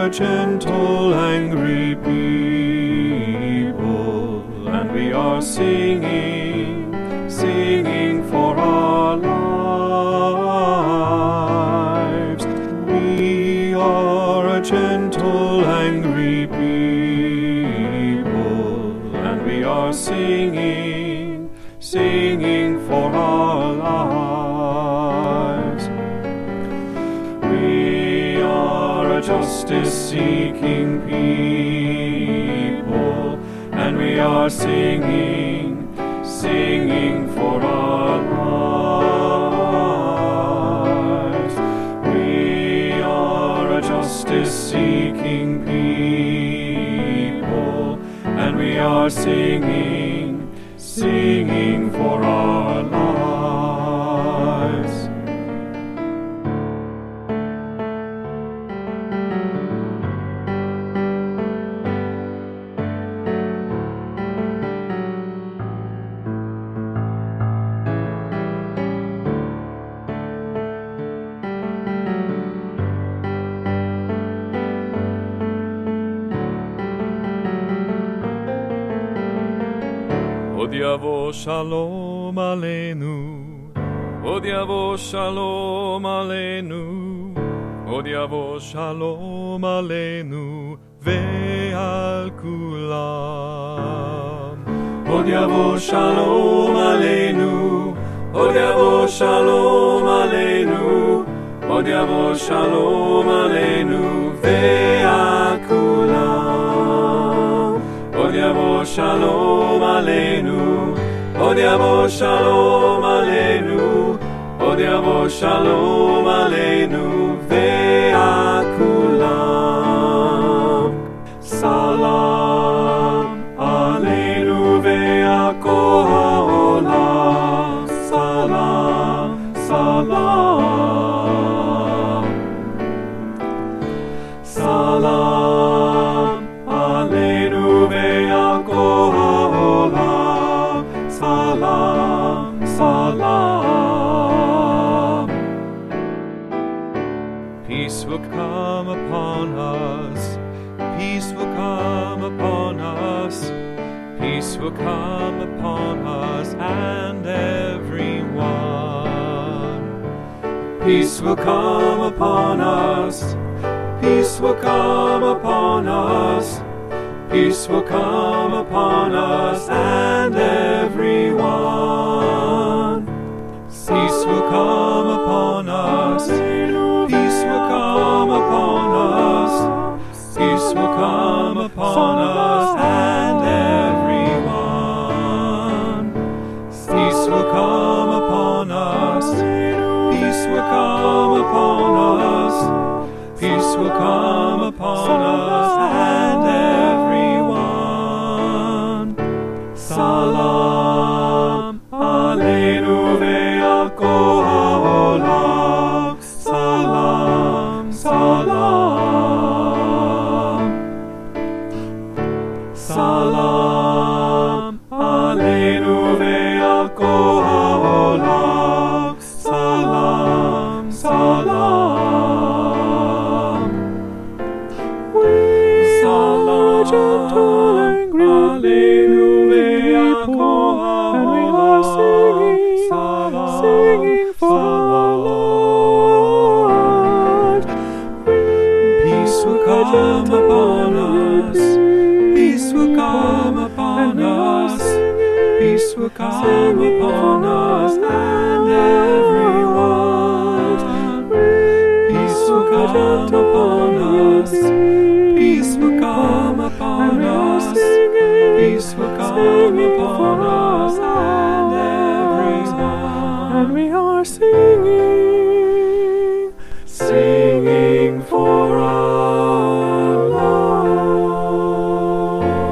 a gentle, angry people, and we are singing, singing for our lives. We are a gentle, angry people, and we are singing, singing for our lives. We are a justice-seeking people, and we are singing, singing for our lives. We are a justice-seeking people, and we are singing, singing for our lives. עוד יבוא שלום עלינו, עוד יבוא שלום עלינו, עוד יבוא שלום עלינו ועל כולם. עוד יבוא שלום עלינו, עוד יבוא שלום עלינו, עוד יבוא שלום עלינו ועל כולם. עוד יבוא שלום עלינו, עוד יבוא שלום עלינו, עוד יבוא שלום עלינו ועל כולם. סלאם עלינו ועל כל העולם. סלאם, סלאם. סלאם עלינו ועל כל העולם. סלאם, סלאם. Peace will come upon us. Peace will come upon us. Peace will come upon us and everyone. Peace will come upon us. Peace will come upon us. Peace will come upon us and everyone. Peace will come upon us. Peace will come upon us. Peace will come upon us and everyone. Peace will come upon us. Peace will come upon us. Peace will come upon us and everyone. Salam aleinu ve'al kol ha'olam. Salam, salam. Salam aleinu ve'al kol ha'olam. Salam, salam. We are gentle, angry people, and we are singing, singing for our Lord. Peace will come upon us. Peace will come upon us. Peace will come upon us and everyone. Peace will come upon us. Peace will come upon us. Peace will come upon us and everyone. And we are singing.